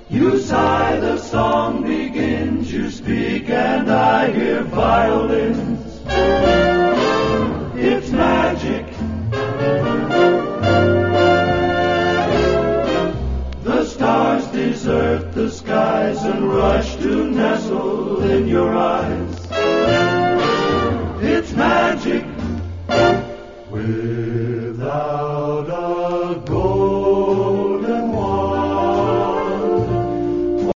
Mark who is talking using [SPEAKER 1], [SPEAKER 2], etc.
[SPEAKER 1] You sigh, the song begins, you speak, and I hear violins. It's magic. The stars desert the skies and rush to nestle in your eyes. It's magic.